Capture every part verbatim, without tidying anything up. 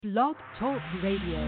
Blog Talk Radio.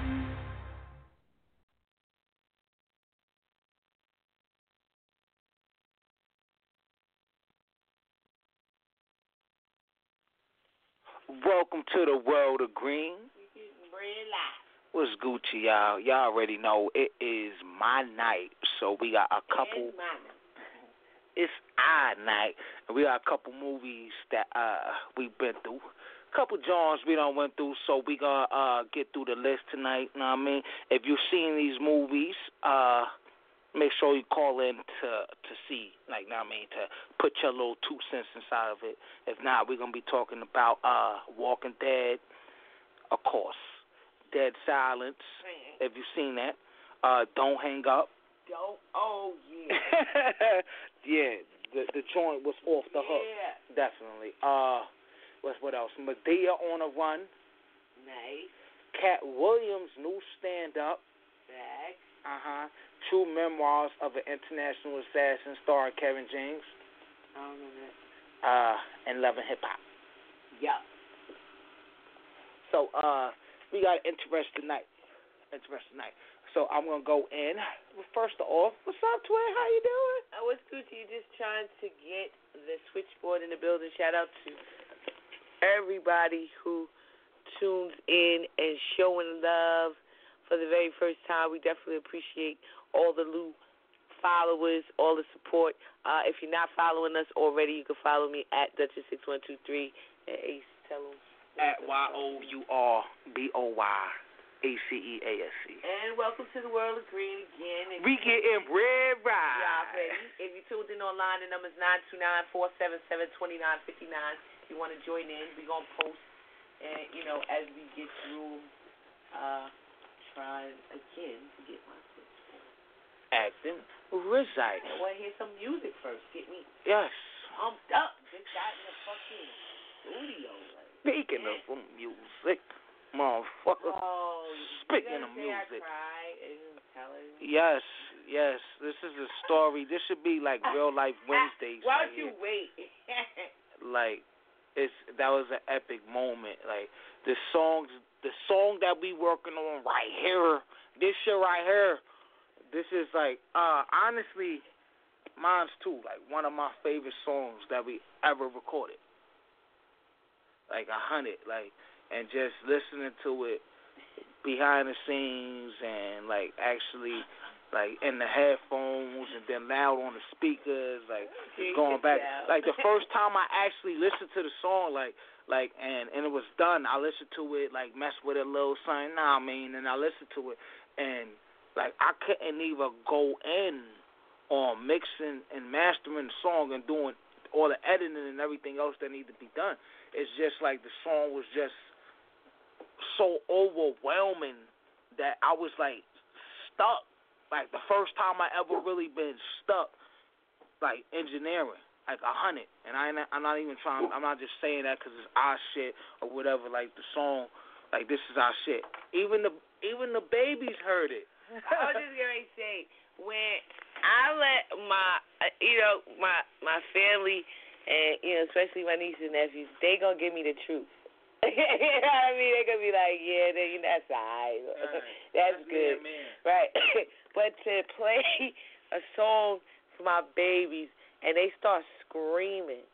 Welcome to the world of green. What's Gucci, y'all? Y'all already know it is my night, so we got a couple. It's our night, and we got a couple movies that uh we've been through. A couple Johns we done went through, so we gonna uh get through the list tonight. You know what I mean? If you've seen these movies, uh. make sure you call in to to see, like, know what I mean, to put your little two cents inside of it. If not, we're going to be talking about uh, Walking Dead, of course, Dead Silence, if you've seen that. Uh, Don't Hang Up. Don't, oh, yeah. yeah, the the joint was off the yeah. hook, definitely. Uh, what's what else? Medea on a Run. Nice. Cat Williams' new stand-up. Back. Uh-huh. True Memoirs of an International Assassin, starring Kevin James. I don't know that. Uh, and Love and Hip Hop. Yeah. So, uh, we got an interesting night. Interesting night. So I'm gonna go in. First of all, what's up, Twin? How you doing? I was Gucci, just trying to get the switchboard in the building. Shout out to everybody who tunes in and showing love for the very first time. We definitely appreciate all the new followers, all the support. Uh, if you're not following us already, you can follow me at Duchess six one two three. And Ace, tell them. At Y O U R B O Y A C E A S C. And welcome to the world of green again. If we getting bread right. Y'all ready? If you tuned in online, the number's nine two nine, four seven seven, two nine five nine. If you want to join in, we're going to post. And, you know, as we get through, uh, trying again to get my switchboard. Acting Rizite. I want to hear some music first. Get me Yes. pumped up. Just got in the fucking studio. Like, Speaking man. of music, motherfucker. Oh, Speaking you of say music. I cried and tell her. Yes, yes. This is a story. This should be like real life Wednesdays. Why right don't you here. wait? Like, it's that was an epic moment. Like the songs, the song that we working on right here, this shit right here. This is like, uh, honestly, mine's too. Like one of my favorite songs that we ever recorded. Like a hundred, like, and just listening to it behind the scenes and like actually, like in the headphones and then loud on the speakers, like it's going back. Like the first time I actually listened to the song, like. Like and, and it was done. I listened to it, like mess with it a little something. Nah, I mean, and I listened to it, and like I couldn't even go in on mixing and mastering the song and doing all the editing and everything else that needed to be done. It's just like the song was just so overwhelming that I was like stuck. Like the first time I ever really been stuck, like engineering. Like a hundred, and I ain't, I'm not even trying. I'm not just saying that because it's our shit or whatever. Like the song, like this is our shit. Even the even the babies heard it. I was just gonna say when I let my, you know, my my family and you know especially my nieces and nephews, they gonna give me the truth. You know what I mean? They gonna be like, yeah, they, that's alright, right. that's, that's good, man. Right? But to play a song for my babies. And they start screaming.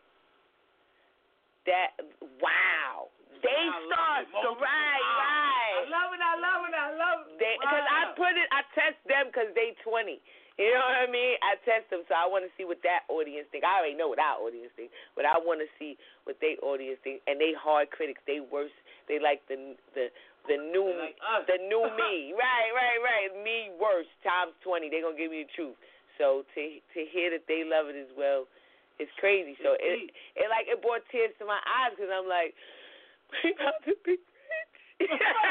That wow! They start to right, right. I love it. I love it. I love it. Because wow. I put it. I test them because they twenty. You know what I mean? I test them, so I want to see what that audience think. I already know what our audience think, but I want to see what they audience think. And they hard critics. They worse. They like the the the new like us. the new me. Right, right, right. Me worse times twenty. They gonna give me the truth. So to to hear that they love it as well, it's crazy. So it it like it brought tears to my eyes because I'm like, we about to be rich. Yo,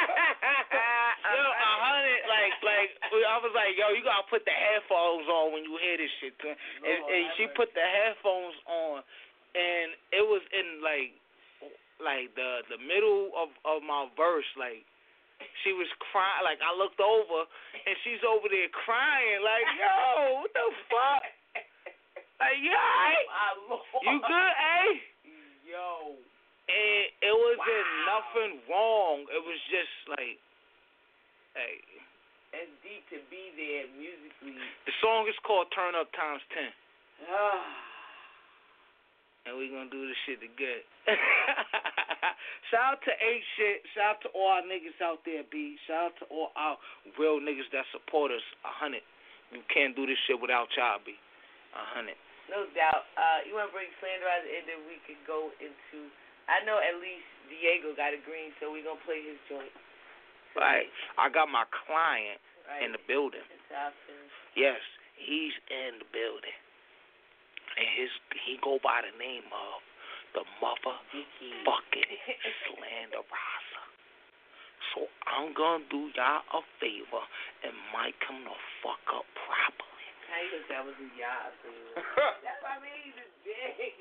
a hundred like like I was like, yo, you gotta put the headphones on when you hear this shit. And, and she put the headphones on, and it was in like like the the middle of of my verse, like. She was crying, like, I looked over, and she's over there crying, like, yo, what the fuck? Like, you all right? You good, eh? Yo. it, it wasn't wow. nothing wrong. It was just like, hey. It's deep to be there musically. The song is called Turn Up Times ten. Ah. And we gonna do this shit again. Shout out to eight shit. Shout out to all our niggas out there, B. Shout out to all our real niggas that support us. A hundred. You can't do this shit without y'all, B. A hundred. No doubt. Uh, you want to bring Slanderizer in, then we can go into. I know at least Diego got a green, so we gonna play his joint. Right. I got my client right. in the building. Yes, he's in the building. And his he go by the name of the motherfucking Slanderizer. So I'm gonna do y'all a favor and mic him the fuck up properly. How you that was a y'all favor? That's what I mean. He's big.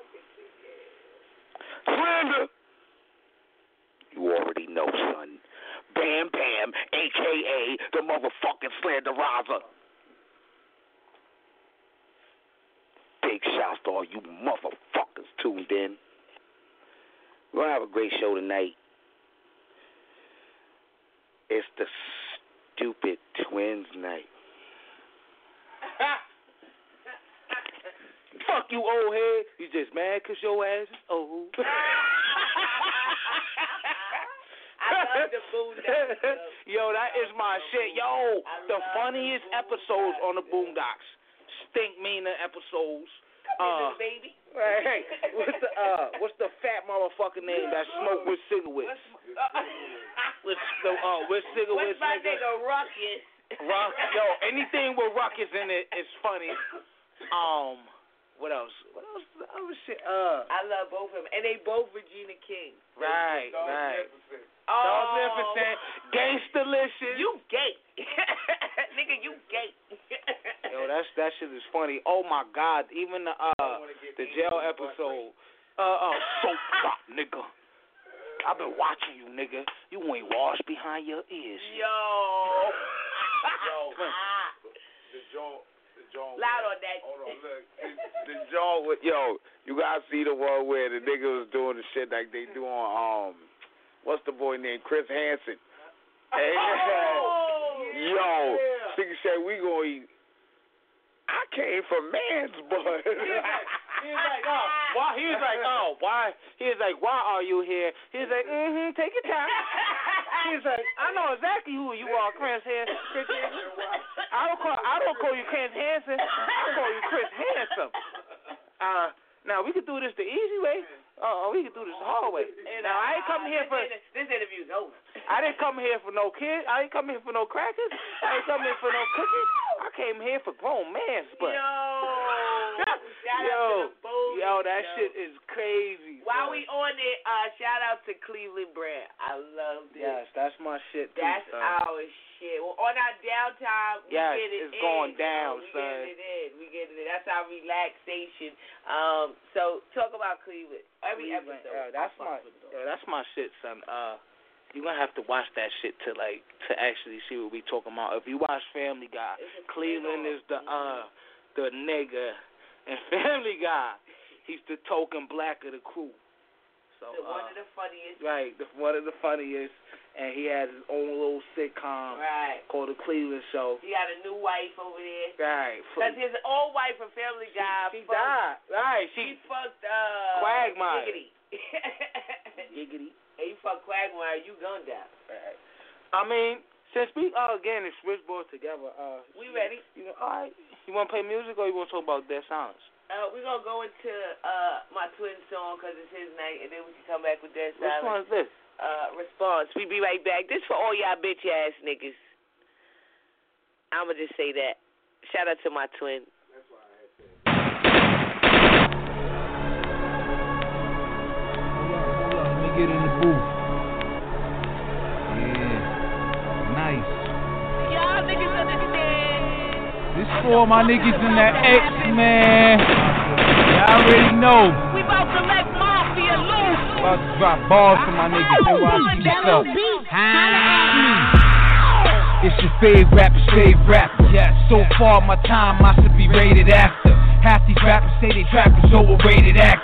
Slander. You already know, son. Bam Bam, a k a the motherfucking Slanderizer. Big shouts to all you motherfuckers tuned in. We're going to have a great show tonight. It's the stupid twins night. Fuck you, old head. You just mad because your ass is old. I love the Boondocks. Yo, that is my shit. Yo, the funniest the episodes on the Boondocks. Stink meaner episodes. Come uh, here, baby. Hey, hey, what's the uh, what's the fat motherfucking name that smoke with cigarettes? With the uh, with cigarettes. What's my nigga Ruckus? Ruck, yo, anything with Ruckus in it is funny. Um, what else? What else? Other shit. Uh, I love both of them, and they both Regina King. Right, right. Oh, Magnificent, Gangstalicious. You gay, nigga, you gay. Yo, that's that shit is funny. Oh my God, even the uh the jail episode. Uh, uh, soap top, nigga. I've been watching you, nigga. You ain't washed behind your ears. Yo. Yo, the jaw, the jaw. Loud on that. Hold on, look. The, the jaw with yo. You guys see the one where the nigga was doing the shit like they do on um. What's the boy named Chris Hansen? Hey, oh, yo, yeah. Nigga said we gonna eat. I came from man's butt. He was like, oh, why? He was like, oh, why? He was like, why are you here? He was like, mm-hmm, take your time. He was like, I know exactly who you are, Chris Hansen. Chris Hansen. I don't call, I don't call you Chris Hansen. I call you Chris Handsome. Uh, now we can do this the easy way. Oh, we can do this the hard way. Now I ain't coming here for this interview's over. I didn't come here for no kids. I ain't come here for no crackers. I ain't come here for no cookies. I came here for grown man's butt. Yo, shout yo, out to the Bullies, yo, that yo. shit is crazy. While we on it, uh, shout out to Cleveland Brand. I love this. Yes, that's my shit too. That's son. our shit. Well, on our downtime, we yes, get it it's in. going down, we son. We get it in. We get it in. That's our relaxation. Um, so talk about Cleveland. Every Cleveland, episode. Uh, that's my, yo, that's my shit, son. Uh, you're gonna have to watch that shit to like to actually see what we talking about. If you watch Family Guy, Cleveland is the uh the nigga, and Family Guy, he's the token black of the crew. So the, one uh, of the funniest. Right, the, one of the funniest, and he has his own little sitcom right. called The Cleveland Show. He got a new wife over there. Right. Because his old wife from Family Guy. She fucked, died. Right. She, She, she fucked uh Quagmire. Giggity. Giggity. Hey, you fuck Quagmire, you gonna die. Right. I mean, since we uh, again the switchboard together, uh, we ready? You know, all right. You want to play music or you want to talk about Dead Silence? Uh, we're going to go into uh, my twin song because it's his night, and then we can come back with Dead Silence. Which one is this? Uh, Response. We be right back. This for all y'all bitch-ass niggas. I'm going to just say that. Shout out to my twin. That's why I had said. Hold on, let me get in the booth. Yeah. Nice. Y'all niggas understand. This for all my niggas in that X, man. Y'all already know. We about to let Mafia loose. About to drop balls for my niggas. They watch this up. It's your favorite rapper, fave rapper. Yes. So far, my time I should be rated after. Half these rappers say they trappers overrated actors.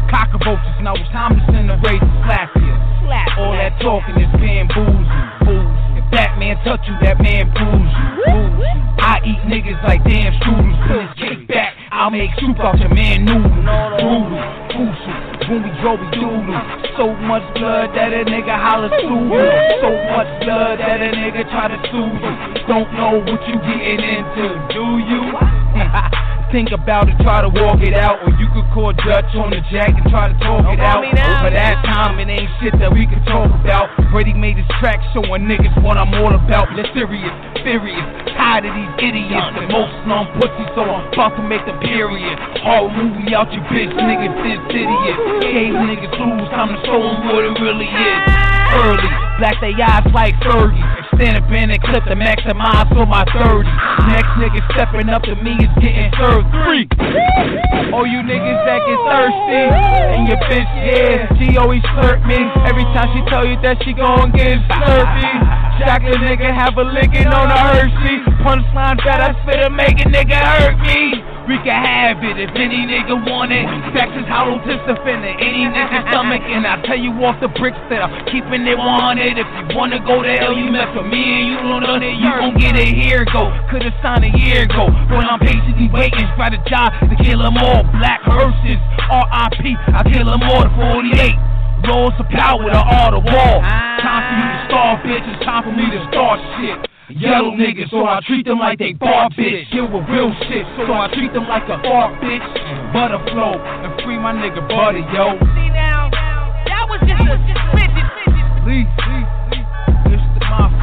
cockroaches. Now it's time to send the raid to slap you. All that talking is bamboozling. If that man touch you, that man bruise you. I eat niggas like damn strudels. When it's kick back, I'll make soup out your man noodles. Brutal, crucial. When we drove, we doodle. So much blood that a nigga holler sue you. So much blood that a nigga try to sue you. Don't know what you getting into, do you? Think about it, try to walk it out. Or you could call Dutch on the jack and try to talk it out. But that time it ain't shit that we can talk about. Brady made his track showing niggas what I'm all about. Let's serious, furious, tired of these idiots. And most numb pussies, so I'm about to make the period. Hard movie out your bitch, niggas this idiot. Gave niggas lose, time to show them what it really is. Early, black they eyes like thirty. Stand up in and clip the maximize for my thirty. Next nigga stepping up to me is getting served three. Oh, you niggas that get thirsty. And your bitch, yeah, she always flirt me. Every time she tell you that she gon' get slurpy. Shock a nigga, have a licking on a Hershey. Punchline that I spit to make a nigga hurt me. We can have it if any nigga want it. Facts is hollow tips to finna any nigga's stomach. And I tell you off the bricks that I'm keeping it one hundred. If you wanna go to hell, you mess with me and you don't know that you gon' get it here go. Could've signed a year ago. When I'm patiently waiting, try to job to kill them all. Black hearses, R I P, I kill them all to forty-eight. Rolls of power to all the wall. Time for you to start, bitch. It's time for me to start shit. Yellow niggas, so I treat them like they bar bitch. Deal with real shit, so I treat them like a bar bitch. Butter flow, and free my nigga Butter, yo. See now, that was just a midget. Please, please, please, it's the mafia.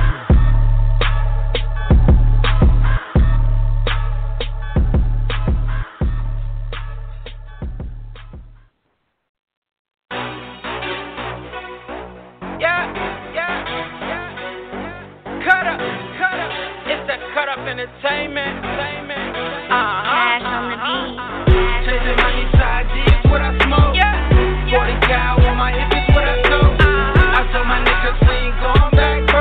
Yeah, yeah, yeah. Cut up, cut up. It's the cut up entertainment. Uh huh. Chasing money side D is what I smoke. forty cal on my hip is what I smoke. I told my niggas we ain't going back, bro.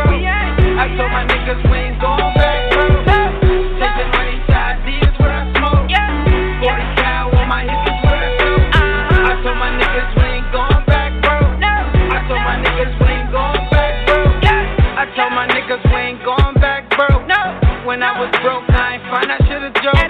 I told my niggas we ain't going back, bro. Chasing money side D is what I smoke. forty cal on my hip is what I smoke. I told my niggas we ain't going back, bro. I told my niggas we ain't going back, bro. I told my niggas we ain't going back, bro. When I was broke, I ain't fine, I should've joked.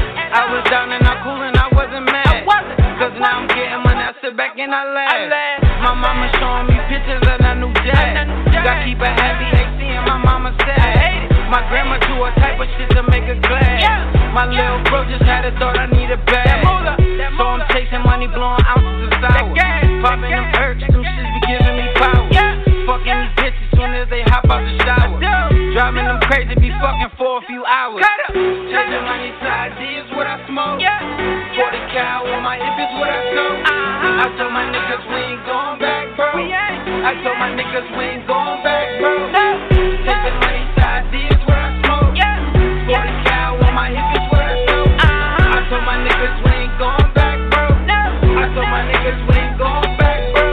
I was down and I cool and I wasn't mad. Cause now I'm getting money, I sit back and I laugh. My mama showing me pictures of that new dad. Gotta keep a heavy A C in my mama's sad. My grandma do a type of shit to make her glad. My little bro just had a thought I need a bag. So I'm chasing money, blowing ounces of sour. Popping them perks, them shits be giving me power. Fucking these bitches soon as they hop out the shower. Driving them crazy, be fucking for a few hours. Chasing money side D is what I smoke. forty cal on my hip is what I smoke. I told my niggas we ain't going back, bro. I told my niggas we ain't going back, bro. Chasing money side D is what I smoke. forty cal on my hip is what I smoke. I told my niggas we ain't going back, bro. I told my niggas we ain't going back, bro.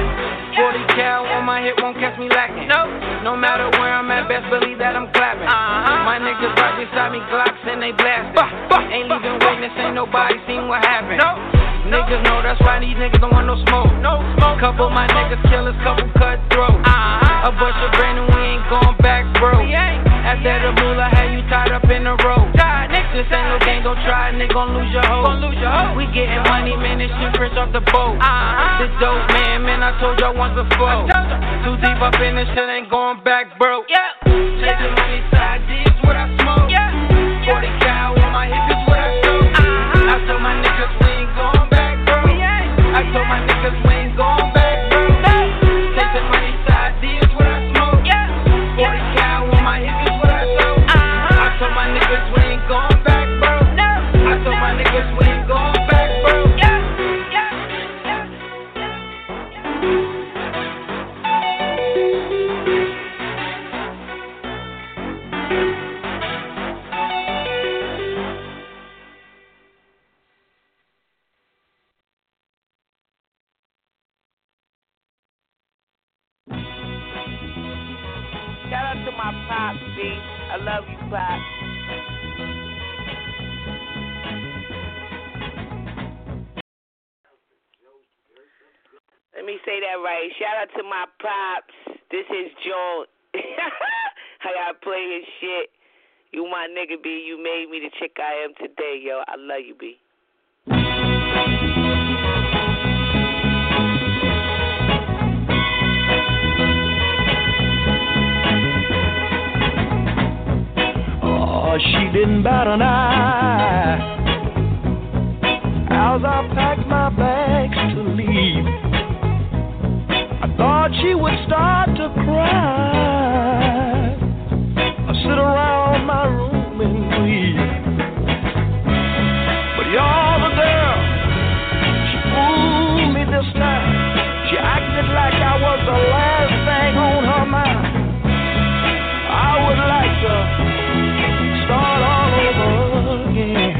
forty cal on my hip won't catch me lacking. No matter where I'm at, best believe that I'm clapping. My niggas right beside me, Glocks and they blasting. Ain't leaving witness, ain't nobody seen what happened. Niggas know that's why these niggas don't want no smoke. Couple my niggas killers, couple cutthroats. A bunch of brand and we ain't going back, bro. After the moolah, had you tied up in the road. This ain't no game, don't try, nigga, gon' lose your hoe. We getting money, man, this shit fresh off the boat. This dope, man, man, I told y'all once before. Too deep up in this shit, ain't going back, bro. Chasing money side D is what I smoke. forty cal on my hip is what I smoke. I told my niggas we ain't going back, bro. I told my niggas we ain't going back, bro. Chasing money side D is what I smoke. forty cal on my hip is what I smoke. I told my niggas we ain't going back, bro. I told my niggas we ain't going back, bro. Shout out to my pops, B. I love you, Pop. say that right. Shout out to my pops. This is Joel. I gotta play his shit. You my nigga, B. You made me the chick I am today, yo. I love you, B. Oh, she didn't bat an eye as I packed my bags to leave. I thought she would start to cry, I'd sit around my room and weep. But you're the girl, she fooled me this time. She acted like I was the last thing on her mind. I would like to start all over again.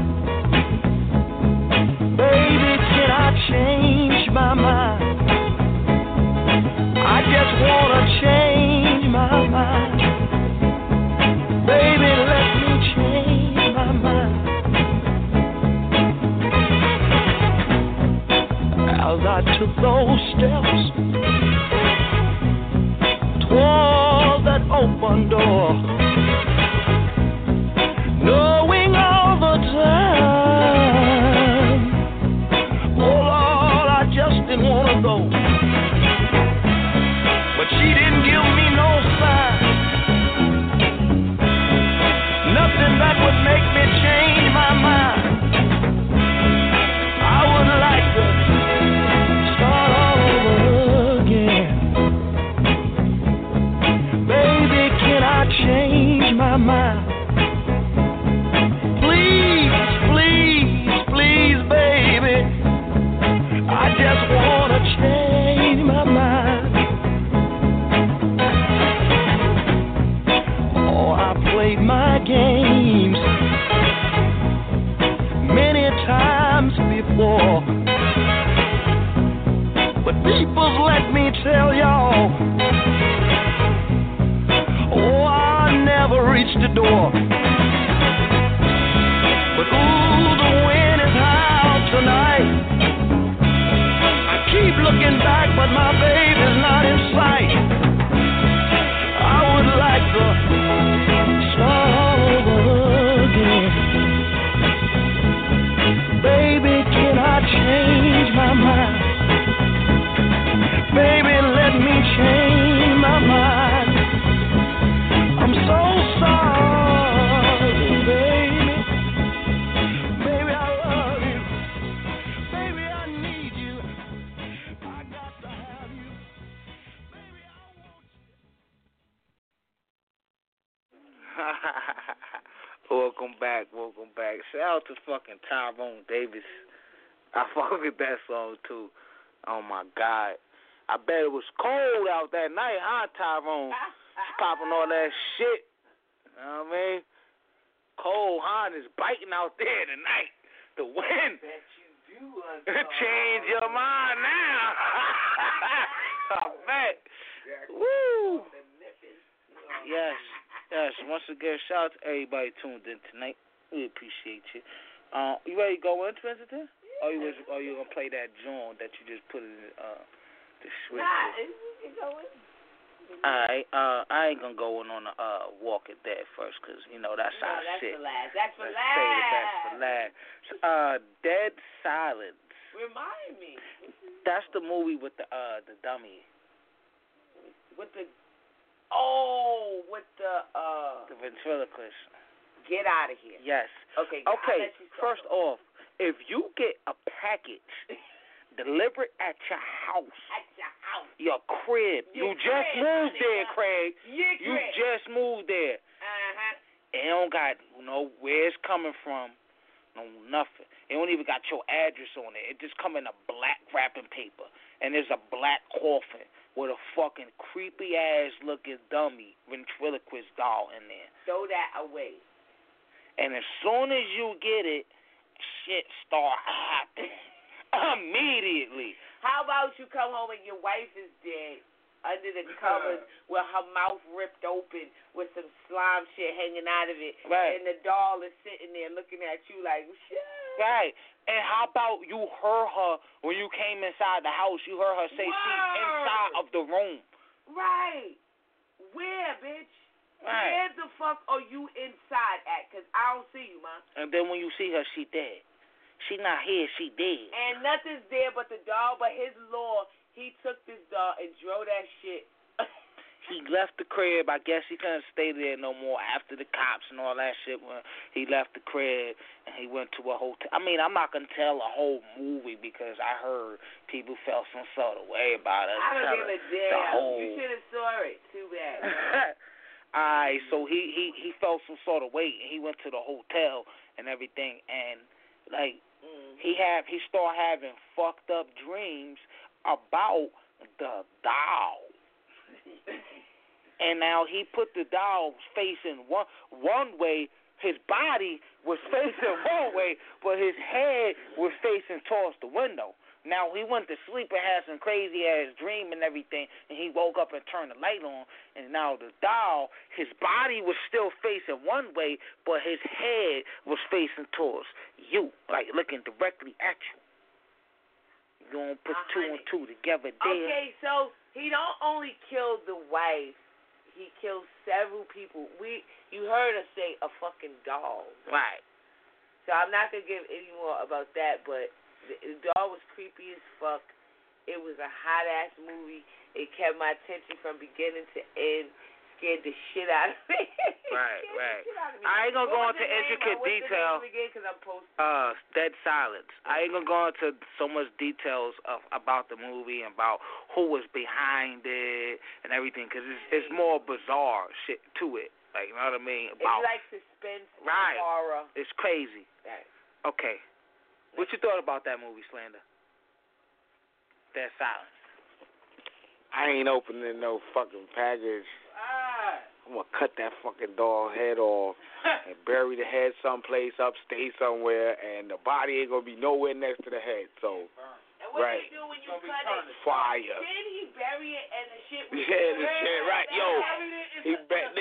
Baby, can I change my mind? I just wanna change my mind. Baby, let me change my mind. As I took those steps toward that open door, knowing all the time, oh Lord, I just didn't wanna go. But she didn't give me no sign, nothing that would make me change my mind. I would like to start all over again. Baby, can I change my mind? Please, please, please, baby, I just wanna change my mind. Played my games many times before, but people, let me tell y'all, oh, I never reached the door. But ooh, the wind is high tonight. I keep looking back, but my baby's not in sight. I would like to start all over again. Baby, can I change my mind? Baby, let me change my mind. I'm so sorry, baby. Baby, I love you. Baby, I need you. I got to have you. Baby, I want you. Welcome back, welcome back. Shout out to fucking Tyrone Davis. I fuck with that song too. Oh my God. I bet it was cold out that night, huh, Tyrone? Popping all that shit. You know what I mean? Cold, huh? It's biting out there tonight. The wind. Bet you do. Change your mind now. I bet. Woo. Yes. Yes, once again, shout out to everybody tuned in tonight. We appreciate you. Uh, you ready to go into it? Yeah. Or you was, or you gonna play that joint that you just put in uh, the switch? Nah, you can go in. Alright, uh, I ain't gonna go in on the uh, Walking Dead first, cause you know that's no, our that's shit. For last. That's for Let's last. Say that's for last. Uh, Dead Silence. Remind me. That's the movie with the uh the dummy. With the oh, with the uh the ventriloquist. Get out of here. Yes. Okay. Okay. First off, if you get a package delivered at your house, at your house, your crib, your you just crib, moved honey, there, Craig. Your you crib. just moved there. Uh huh. It don't got you know where it's coming from, no nothing. It don't even got your address on it. It just come in a black wrapping paper, and there's a black coffin with a fucking creepy ass looking dummy ventriloquist doll in there. Throw that away. And as soon as you get it, shit start happening immediately. How about you come home and your wife is dead? under the covers with her mouth ripped open with some slime shit hanging out of it. Right. And the doll is sitting there looking at you like, shit. Right. And how about you heard her when you came inside the house? You heard her say Word. she's inside of the room. Right. Where, bitch? Right. Where the fuck are you inside at? Because I don't see you, man. And then when you see her, she dead. She not here, she dead. And nothing's there but the doll, but his law, he took this doll and drove that shit. He left the crib. I guess he couldn't stay there no more after the cops and all that shit. When he left the crib and he went to a hotel. I mean, I'm not gonna tell a whole movie because I heard people felt some sort of way about it. I don't give a damn. The whole... You should have saw it. Too bad. Alright, so he, he, he felt some sort of weight and he went to the hotel and everything and like mm. he had he started having fucked up dreams about the doll. And now he put the doll facing one one way. His body was facing one way, but his head was facing towards the window. Now he went to sleep and had some crazy ass dream and everything, and he woke up and turned the light on. And now the doll, his body was still facing one way, but his head was facing towards you, like looking directly at you. You gonna put uh, two and two together there? Okay, so he don't only kill the wife. He killed several people. We, you heard us say a fucking doll. Right. So I'm not gonna give any more about that, but the, the doll was creepy as fuck. It was a hot ass movie. It kept my attention from beginning to end. Scared the shit out of me. Right, right. I ain't gonna go into intricate detail. Uh, Dead Silence. I ain't gonna go into so much details of about the movie and about who was behind it and everything, because it's, it's more bizarre shit to it. Like, you know what I mean? About it's like suspense, right. horror. It's crazy. Right. Okay. What you thought about that movie, Slander? Dead Silence. I ain't opening no fucking package. Ah. I'm gonna cut that fucking doll head off and bury the head someplace upstate somewhere, and the body ain't gonna be nowhere next to the head. So, and what right. do you do when you cut it? Fire. Then he bury it and the shit was yeah, the shit, right? Yo, he bet.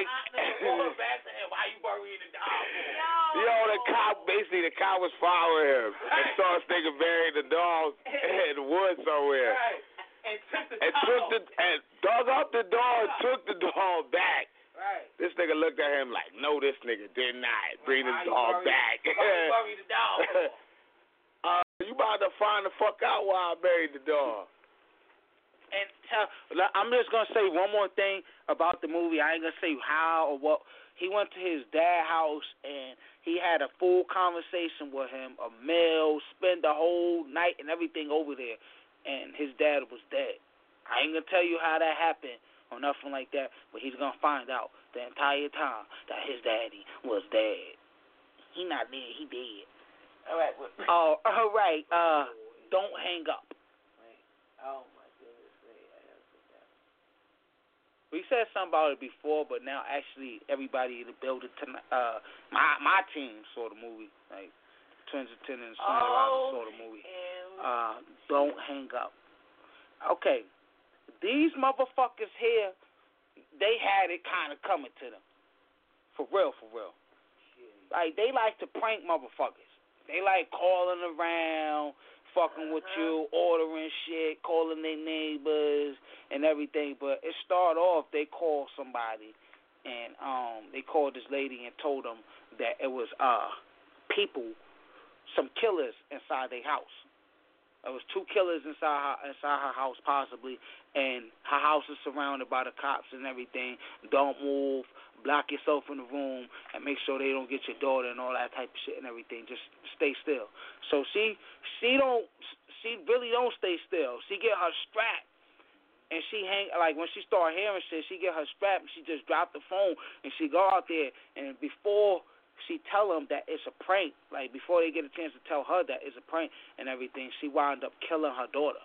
Why you burying the dog? Yo, the cop basically the cop was following him and saw this nigga bury the dog in the woods somewhere. Right. And took the and dog. took the and dug up the dog and took the dog back. Right. This nigga looked at him like, no, this nigga did not bring the dog bury, back. Why you bury the dog? uh, you about to find the fuck out why I buried the dog. And tell, I'm just gonna say one more thing about the movie. I ain't gonna say how or what. He went to his dad's house and he had a full conversation with him, a meal, spent the whole night and everything over there. And his dad was dead. I ain't gonna tell you how that happened or nothing like that, but he's gonna find out the entire time that his daddy was dead. He not dead, he dead. All right. Well, oh, all right. Uh, don't hang up. Wait. Oh my goodness. Wait, I gotta put that. We said something about it before, but now actually everybody in the building tonight. Uh, my my team saw the movie, like Twins of Ten and Sunday oh, saw the movie. Uh, don't hang up. Okay, these motherfuckers here, they had it kind of coming to them. For real, for real. Like, they like to prank motherfuckers. They like calling around, fucking with you, ordering shit, calling their neighbors and everything. But it started off, they called somebody, and um, they called this lady and told them that it was uh people, some killers inside their house. There was two killers inside her, inside her house, possibly, and her house is surrounded by the cops and everything. Don't move, block yourself in the room, and make sure they don't get your daughter and all that type of shit and everything. Just stay still. So she, she don't, she really don't stay still. She get her strap, and she hang like when she start hearing shit, she get her strap, and she just drop the phone, and she go out there, and before she tell them that it's a prank, like before they get a chance to tell her that it's a prank and everything, she wound up killing her daughter.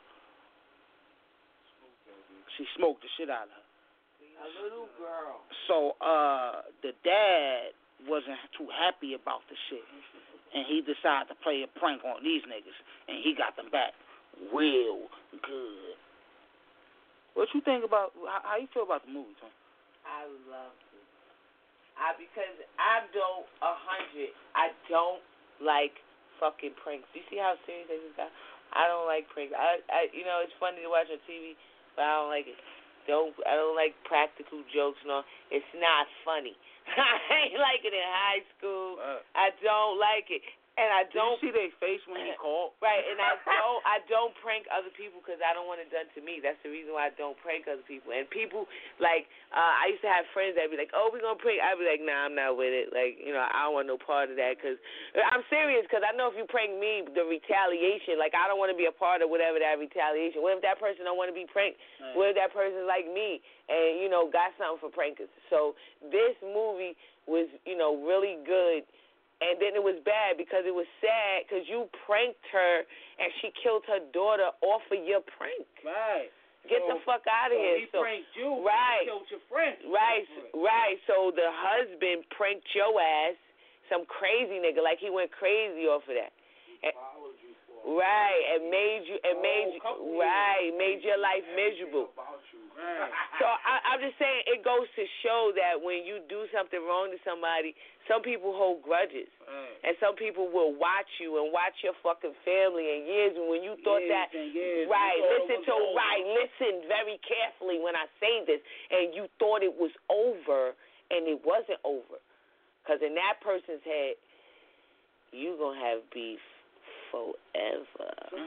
She smoked the shit out of her. A little girl. So uh, the dad wasn't too happy about the shit, and he decided to play a prank on these niggas, and he got them back real good. What you think about? How, how you feel about the movie, Tom? I love it. I because I don't a hundred. I don't like fucking pranks. You see how serious I just got? I don't like pranks. I, I, you know, it's funny to watch on T V, but I don't like it. Don't I don't like practical jokes and all. It's not funny. I ain't like it in high school. Uh, I don't like it. And I don't Did you see their face when he called? Right, and I don't I don't prank other people because I don't want it done to me. That's the reason why I don't prank other people. And people like uh, I used to have friends that be like, "Oh, we're gonna prank." I'd be like, "Nah, I'm not with it." Like, you know, I don't want no part of that because I'm serious. Because I know if you prank me, the retaliation. Like, I don't want to be a part of whatever that retaliation. What if that person don't want to be pranked? Right. What if that person's like me and you know got something for prankers? So this movie was you know really good. And then it was bad because it was sad because you pranked her and she killed her daughter off of your prank. Right. Get so, the fuck out of so here. He so pranked you. Right. He killed your friend. Right. Right. So the husband pranked your ass, some crazy nigga, like he went crazy off of that. And, right. And made you. And made you. Right. Made your life miserable. Right. So I, I'm just saying, it goes to show that when you do something wrong to somebody, some people hold grudges, Right. and some people will watch you and watch your fucking family and years. And when you thought Years that, and years. right, You thought it listen was to over. right, listen very carefully when I say this, and you thought it was over, and it wasn't over, because in that person's head, you gonna have beef forever.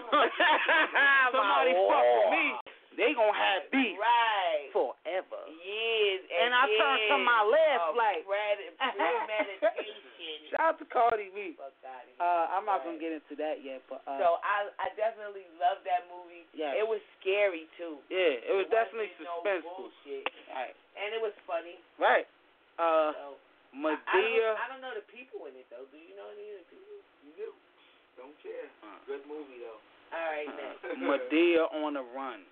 Somebody fuck with me. They gonna have beef right forever. Years And and, I years turned to my left of like pred- premeditation. Shout out to Cardi B. Fuck outta here. Uh, I'm not Right. gonna get into that yet, but uh, So I I definitely love that movie. Yes. It was scary too. yeah, it was It definitely wasn't no suspenseful. bullshit. Right, And it was funny. right. Uh, So I, I Medea. don't I don't know the people in it though. Do you know any of the people? You don't care. Good movie though. All right, next. Medea on the Run.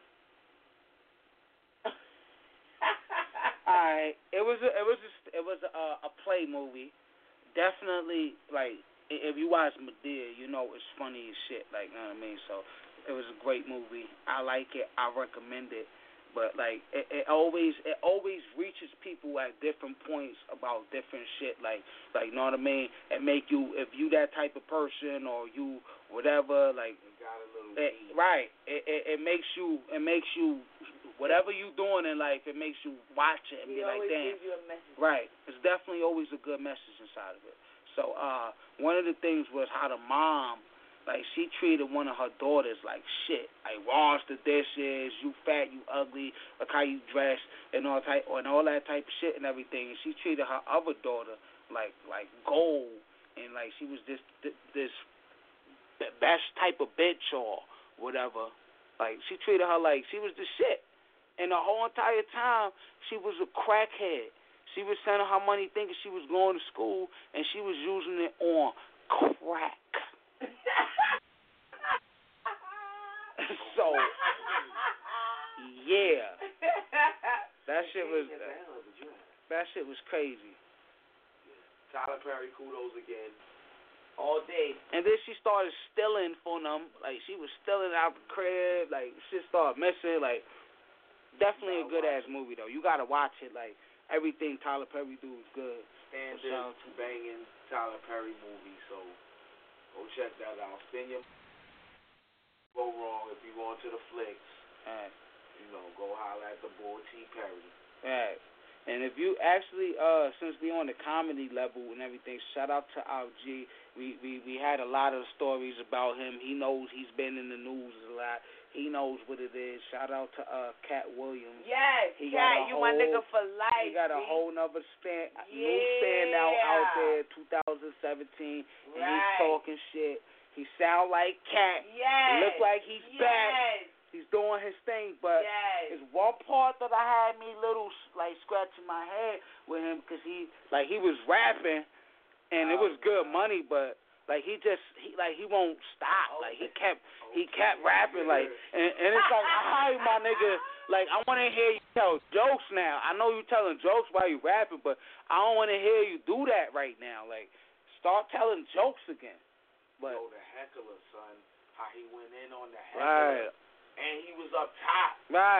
Alright, it was a, it was a, it was a, a play movie. Definitely, like i- if you watch Medea, you know it's funny as shit. Like, you know what I mean? So it was a great movie. I like it. I recommend it. But like it, it always it always reaches people at different points about different shit. Like like you know what I mean? It make you if you that type of person or you whatever like. Got a little It, right. It, it it makes you it makes you whatever you doing in life, it makes you watch it and He be like, always damn. gives you a message. Right. It's definitely always a good message inside of it. So uh one of the things was how the mom, like she treated one of her daughters like shit. Like wash the dishes, you fat, you ugly, look how you dress and all type and all that type of shit and everything. And she treated her other daughter like like gold and like she was this this the best type of bitch or whatever. Like, she treated her like she was the shit. And the whole entire time, she was a crackhead. She was sending her money thinking she was going to school, and she was using it on crack. So, yeah. That shit was, that shit was crazy. Tyler Perry, kudos again. All day. And then she started stealing from them. Like, she was stealing out the crib. Like, shit started missing. Like, definitely a good-ass movie, though. You got to watch it. Like, everything Tyler Perry do is good. Standard, banging Tyler Perry movie. So, go check that out. Spin your go wrong if you going to the flicks. Right. You know, go holler at the boy T. Perry. Right. And if you actually, uh, since we on the comedy level and everything, shout out to Al G. We, we we had a lot of stories about him. He knows he's been in the news a lot. He knows what it is. Shout out to uh, Cat Williams. Yes, He Cat, you whole, my nigga for life. He got a see? whole nother stand, yeah. new standout out there, twenty seventeen, and right. he's talking shit. He sound like Cat. Yes. Look like he's yes. back. He's doing his thing, but yes. it's one part that I had me little like scratching my head with him because he like he was rapping and it was good money, but like he just he like he won't stop. Like he kept he kept rapping like and, and it's like hi my nigga, like I want to hear you tell jokes now. I know you telling jokes while you rapping, but I don't want to hear you do that right now. Like start telling jokes again. But Yo, the heckler, son, how he went in on the heckler. Right. And he was up top. Right.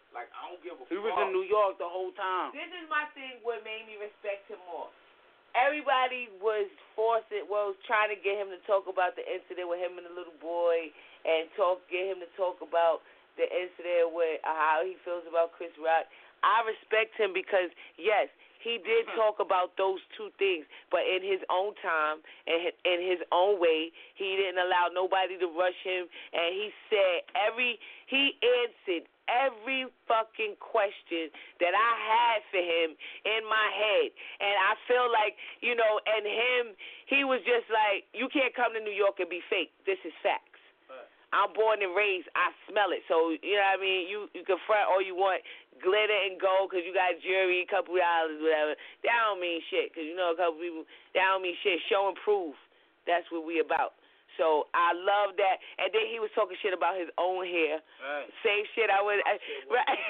Like, I don't give a fuck. He was in New York the whole time. This is my thing. What made me respect him more. Everybody was forcing, was trying to get him to talk about the incident with him and the little boy, and talk, get him to talk about the incident with uh, how he feels about Chris Rock. I respect him because yes, he did talk about those two things, but in his own time and in his own way, he didn't allow nobody to rush him, and he said every, he answered every fucking question that I had for him in my head, and I feel like, you know, and him, he was just like, you can't come to New York and be fake. This is facts. I'm born and raised. I smell it. So, you know what I mean? You you can front all you want, glitter and gold because you got jewelry, a couple dollars, whatever. That don't mean shit because, you know, a couple people, that don't mean shit. Show and prove. That's what we about. So I love that. And then he was talking shit about his own hair. Right. Same shit I would. I, right.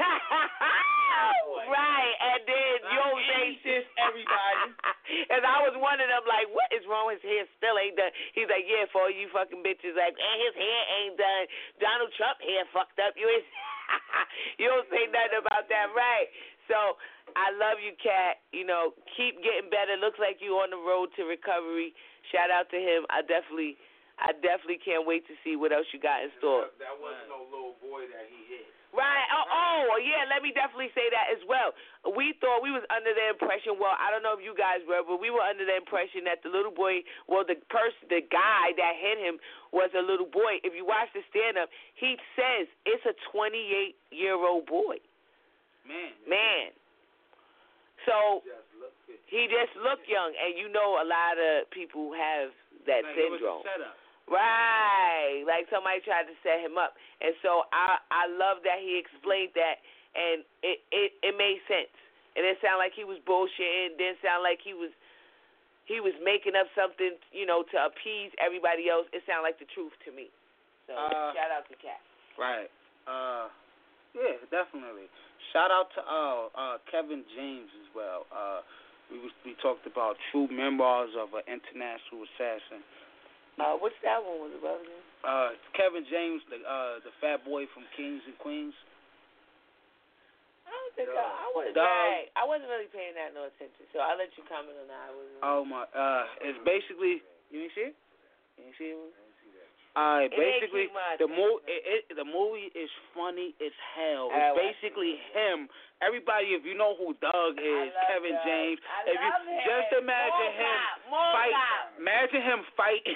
Right. And then you know say shit, everybody. And I was one of them like, what is wrong? His hair still ain't done. He's like, yeah, for all you fucking bitches, like, and his hair ain't done. Donald Trump hair fucked up. You ain't, you don't say nothing about that, right? So I love you, Cat. You know, keep getting better. Looks like you on the road to recovery. Shout out to him. I definitely. I definitely can't wait to see what else you got in store. That, that wasn't no little boy that he hit. Right. Oh, oh, yeah, let me definitely say that as well. We thought, we was under the impression, well, I don't know if you guys were, but we were under the impression that the little boy, well, the person, the guy that hit him was a little boy. If you watch the stand-up, he says it's a twenty-eight-year-old boy. Man. Man. So he just looked young, and you know a lot of people have that like syndrome. It was a setup. Right, like somebody tried to set him up, and so I I love that he explained that, and it it, it made sense. It didn't sound like he was bullshitting. It didn't sound like he was he was making up something, you know, to appease everybody else. It sounded like the truth to me. So uh, shout out to Cat. Right. Uh, yeah, definitely. Shout out to uh, uh Kevin James as well. Uh, we was, we talked about True Memoirs of an International Assassin. Uh, what's that one was about? Uh, Kevin James, the uh, the fat boy from Kings and Queens. I don't think I, I wasn't Dog. right. I wasn't really paying that no attention, so I'll let you comment on that. I wasn't Oh my! Uh, it's basically you didn't see it. You didn't see it. Uh, It ain't basically keep my the attention. movie it, it, the movie is funny as hell. I It's watched basically him. Everybody, if you know who Doug is, love Kevin Doug. James. I if you love him. just imagine More him cop, more fight, cop. imagine him fighting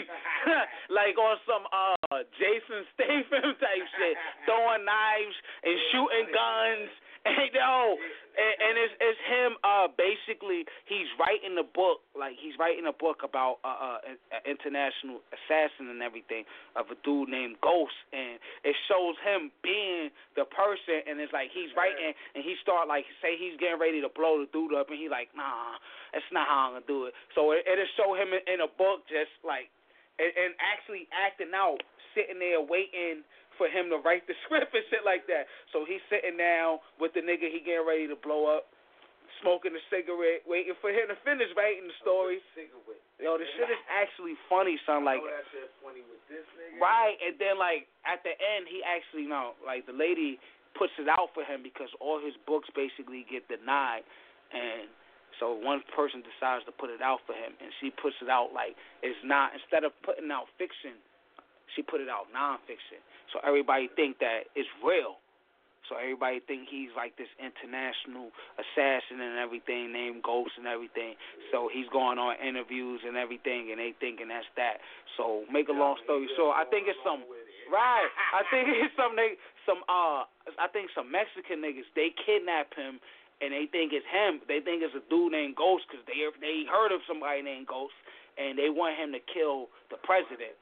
like on some uh Jason Statham type shit, throwing knives and shooting guns. And yo, and, and it's it's him. Uh, basically, he's writing a book. Like he's writing a book about uh, uh, an international assassin and everything of a dude named Ghost, and it shows him being the person. And it's like he's writing, and he start like say he's getting ready to blow the dude up, and he like, nah, that's not how I'm gonna do it. So it it'll show him in, in a book just like, and, and actually acting out, sitting there waiting for him to write the script and shit like that. So he's sitting down with the nigga he getting ready to blow up, smoking a cigarette, waiting for him to finish writing the story. Yo, the shit is actually funny, son. Like, that shit funny with this nigga. right, and then like at the end, he actually, you know, like the lady puts it out for him because all his books basically get denied, and so one person decides to put it out for him, and she puts it out like it's not, instead of putting out fiction, she put it out nonfiction. So everybody think that it's real. So everybody think he's like this international assassin and everything, named Ghost and everything. So he's going on interviews and everything, and they thinking that's that. So make a long story short, I think it's some right. I think it's some they some uh I think some Mexican niggas, they kidnap him and they think it's him. They think it's a dude named Ghost because they they heard of somebody named Ghost. And they want him to kill the president.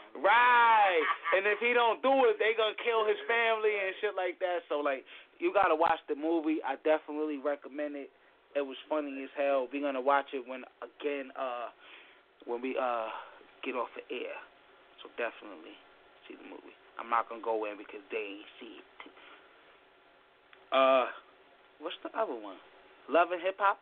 Right. And if he don't do it, they going to kill his family and shit like that. So, like, you got to watch the movie. I definitely recommend it. It was funny as hell. We're going to watch it when, again, uh, when we uh get off the air. So, definitely see the movie. I'm not going to go in because they ain't see it. Uh, what's the other one? Love and Hip Hop?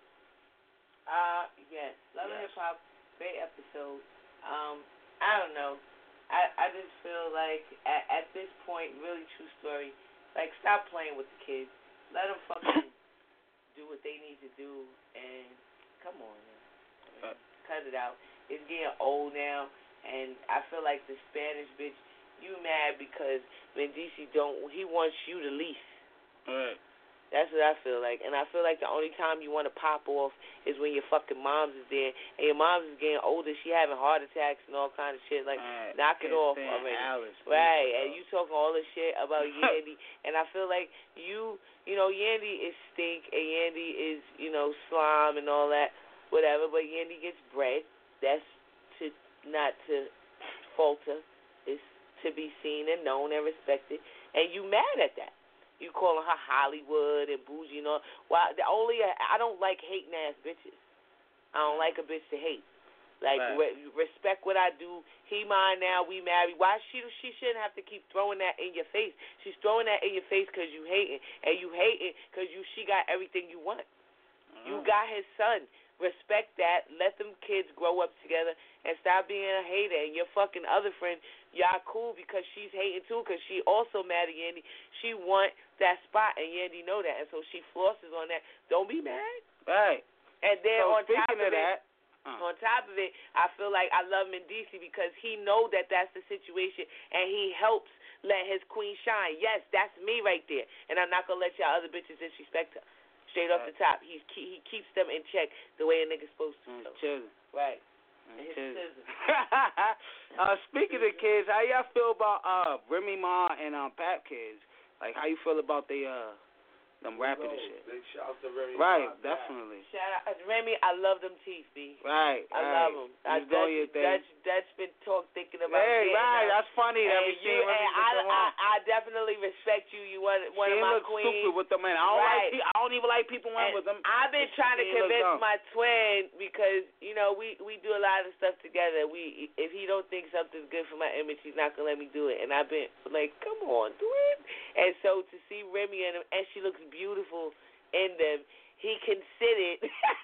Uh, yes. Love and Yes. Hip Hop. Great episode. Um, I don't know. I, I just feel like at, at this point, really true story, Like, stop playing with the kids. Let them fucking do what they need to do, and come on, man. Cut it out. It's getting old now, and I feel like the Spanish bitch, you mad because Mendici don't, he wants you to lease. Right. That's what I feel like. And I feel like the only time you want to pop off is when your fucking mom's is there, and your mom's is getting older, she having heart attacks and all kind of shit. Like, right. knock it off already. Alice, right, and you talking all this shit about Yandy, and I feel like you, you know, Yandy is stink, and Yandy is, you know, slime and all that, whatever, but Yandy gets bread. That's to, not to falter. It's to be seen and known and respected, and you mad at that. You calling her Hollywood and bougie and all. Well, the only I don't like hating ass bitches. I don't like a bitch to hate. Like right. re- respect what I do. He mine now. We married. Why she she shouldn't have to keep throwing that in your face. She's throwing that in your face because you hating, and you hating because you she got everything you want. Mm-hmm. You got his son. Respect that. Let them kids grow up together and stop being a hater. And your fucking other friend, y'all cool because she's hating too because she also mad at Yandy. She want that spot, and Yandy know that. And so she flosses on that. Don't be mad. Right. And then so on top of, of it, that, uh. on top of it, I feel like I love Mendici because he know that that's the situation, and he helps let his queen shine. Yes, that's me right there. And I'm not going to let y'all other bitches disrespect her. Straight off the top, he he keeps them in check the way a nigga's supposed to. Mm, chillin'. Right. Mm, uh, speaking of kids, how y'all feel about uh Remy Ma and um Pap kids? Like, how you feel about they uh them rapping and shit? Big shout out to Remy. Right, Ma, definitely. Shout out Remy. I love them teeth, B. Right, I right. love them. I, doing your thing. Dutch, Dutch been talk thinking about. Hey, right. Them. That's funny that we you, seen Remy and I, with them I, on. I definitely respect you. You one one she of my look queens. stupid with them, man. I don't right. like. I don't even like people and with them. I've been trying to she convince my twin because you know we we do a lot of stuff together. We if he don't think something's good for my image, he's not gonna let me do it. And I've been like, come on, do it. And so to see Remy and and she looks beautiful in them. He considered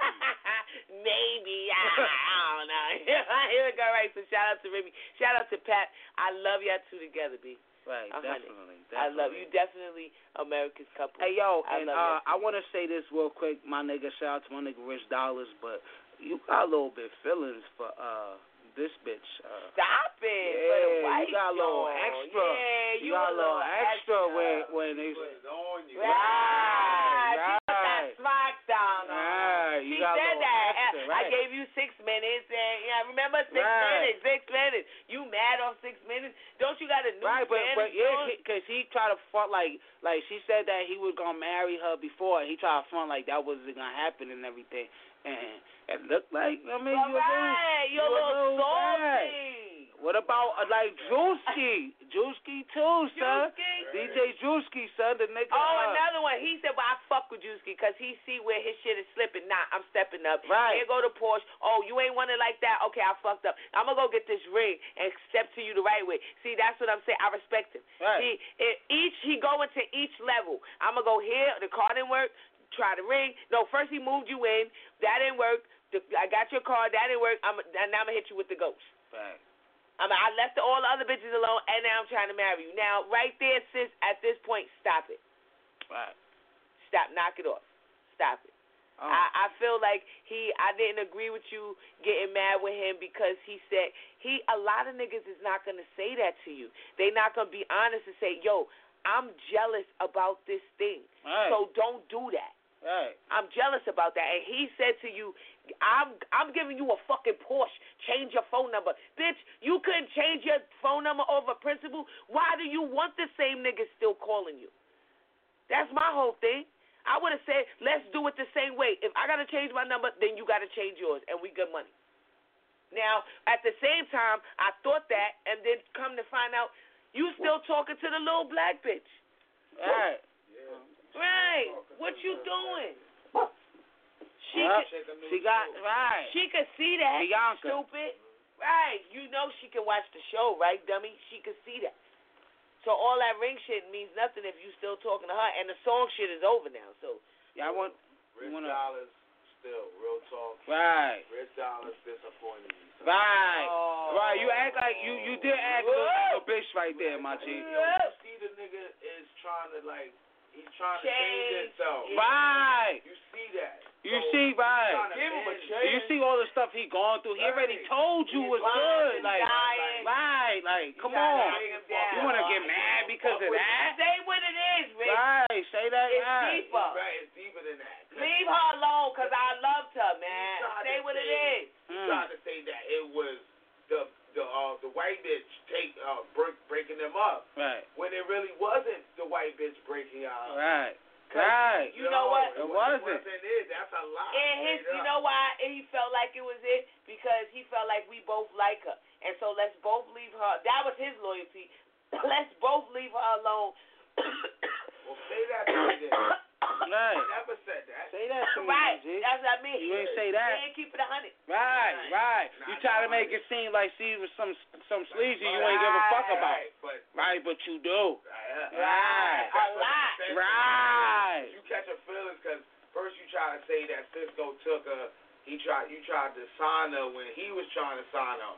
maybe I, I don't know. Here we go. Right. So shout out to Remy. Shout out to Pat. I love y'all two together, B. Right. Definitely, definitely. I love you. Definitely America's couple. Hey yo, I and love uh, I want to say this real quick, my nigga. Shout out to my nigga Rich Dollars, but you got a little bit feelings for uh this bitch. Uh, Stop it. Yeah, for the white you got a little dog. extra. Yeah, you, you got a little extra, extra when when they Put it on you. Right. Right, She put that right. smack down on Right, her. you She got a said little that. extra, I right. gave you six minutes, and yeah, remember six Right. minutes, six minutes. You mad on six minutes? Don't you got a new Right, but Spanish but yeah, song? because he, he tried to front like like she said that he was gonna marry her before. He tried to front like that wasn't gonna happen and everything, and it looked like I mean All you right, you you're a little bad. salty. What about uh, like Drewski? Drewski too, son. Drewski? D J Drewski, son, the nigga. Oh, uh, another one. He said, well, I fuck with Drewski because he see where his shit is slipping. Nah, I'm stepping up. Right. Here go the Porsche. Oh, you ain't want it like that? Okay, I fucked up. I'm going to go get this ring and step to you the right way. See, that's what I'm saying. I respect him. Right. He, it, each, he go into each level. I'm going to go here. The car didn't work. Try the ring. No, first he moved you in. That didn't work. The, I got your car. That didn't work. I'm, now I'm going to hit you with the ghost. Right. I mean, I left all the other bitches alone, and now I'm trying to marry you. Now, right there, sis, at this point, stop it. Right. Stop. Knock it off. Stop it. Oh. I, I feel like he, I didn't agree with you getting mad with him because he said, he, a lot of niggas is not going to say that to you. They not going to be honest and say, yo, I'm jealous about this thing. Right. So don't do that. Right. I'm jealous about that. And he said to you, I'm I'm giving you a fucking Porsche. Change your phone number. Bitch, you couldn't change your phone number over principle. Why do you want the same niggas still calling you? That's my whole thing. I would have said, let's do it the same way. If I got to change my number, then you got to change yours, and we good money. Now, at the same time, I thought that, and then come to find out, you still talking to the little black bitch. Right. Right. What you doing? She Yep. could, She got right. she could see that. Bianca. Stupid. Right. You know she can watch the show, right, dummy? She could see that. So all that ring shit means nothing if you still talking to her, and the song shit is over now. So Yeah, I want. Rich wanna, Dollars still, real talk. Right. Rich Dollars disappointed me. son. Right. Oh. Right. You act like you you did act like a bitch right there, my G. Yo, you see the nigga is trying to like, he's trying to change Change. himself. Right. You see that. You So, see, right. trying to Give him a bend. chance. You see all the stuff he gone through. He already Right. told you was He's good. lying, Like, dying. right. Like, You come gotta on. bring him down. You want to get mad because of that? Say what it is, Rick. Right. Say that. It's Right. deeper. Right, it's deeper than that. Leave her alone, because I loved her, man. You tried Say to what it say- is. You Mm. tried to say that it was the the uh the white bitch take uh break, breaking them up Right. when it really wasn't the white bitch breaking y'all up. Right. 'Cause Right. You know what? It wasn't. It wasn't it. That's a lie. And his, straight you up. know why he felt like it was it? Because he felt like we both like her. And so let's both leave her. That was his loyalty. Let's both leave her alone. Well, say that to me then. Right. I never said that. Say that to me, Right. G. That's what I mean. You ain't say He that. ain't keep it a hundred. Right, right. Nah, You try to nah, make it seem like she was some some sleazy you ain't give a fuck about. Right, but Right, but you do. right, Right. A lot. Right. You catch your feelings because first you try to say that Cisco took her. He tried. You tried to sign her when he was trying to sign her.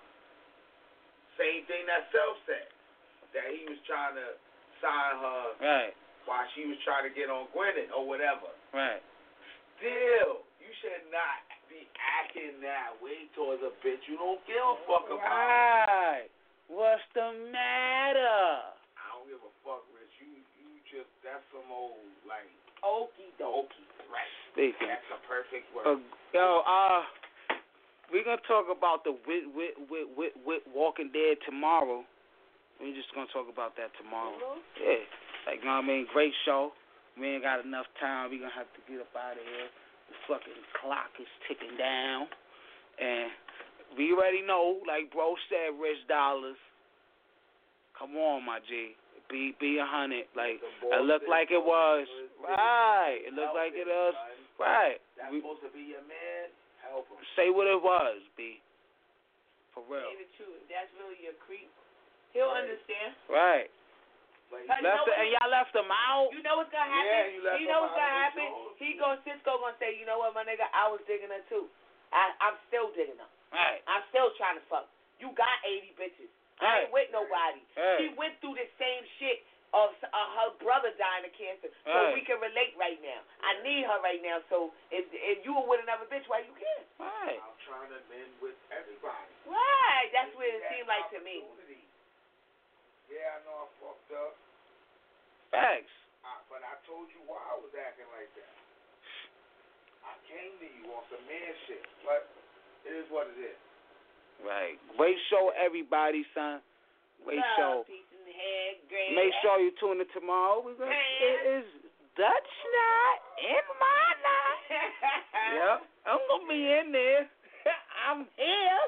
Same thing that Self said. That he was trying to sign her Right, while she was trying to get on Gwyneth or whatever. right. Still, you should not be acting that way towards a bitch you don't give a fuck about. Right. What's the matter? I don't give a fuck, Rich. You, you just that's some old like Okie dokie. okey, right? Speaking. That's a perfect word. Uh, yo, uh, we're gonna talk about the wit, wit, wit, wit, wit Walking Dead tomorrow. We're just gonna talk about that tomorrow. Mm-hmm. Yeah, like, you know what I mean? Great show. We ain't got enough time. We're gonna have to get up out of here. The fucking clock is ticking down, and we already know, like bro said, Rich Dollars. Come on, my G. Be be a hundred. Like, it looked like it was. Right. It looked like it was. Right. That's We, supposed to be your man. Help him. say what it was, B. For real. Say the truth. That's really your creep. He'll Right. understand. Right. Like, Cause you Left know the, what and he- y'all left them out. You know what's gonna happen? Yeah, you left you him know what's out gonna of happen? control. He gonna Cisco gonna say, you know what, my nigga, I was digging her too. I, I'm still digging her. Right. I'm still trying to fuck. You got eighty bitches. I Right. ain't with nobody. Right. She went through the same shit of uh, her brother dying of cancer, so Right. we can relate right now. I need her right now, so if if you were with another bitch, why you can't? Right. I'm trying to mend with everybody. Right. That's what it That seemed like to me. opportunity. Yeah, I know I fucked up, Facts. I, but I told you why I was acting like that. I came to you on some man shit, but it is what it is. Right. Great show, everybody, son. Great Love, show. peace in the head, great. Make sure you tune in tomorrow. We're gonna, it is Dutch night in my night. Yep. I'm gonna be in there. I'm here.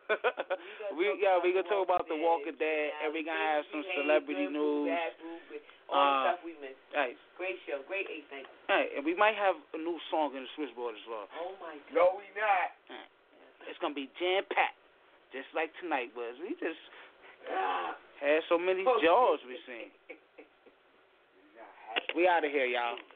we yeah, we gonna talk about The Walking Dead, and we gonna have some celebrity news. All the Uh, stuff we missed. Right. Great show, great eight nights. Hey, and we might have a new song in the switchboard as well. Oh my God. No, we not. It's gonna be jam packed, just like tonight was. We just Ah. had so many jaws we seen. We out of here, y'all.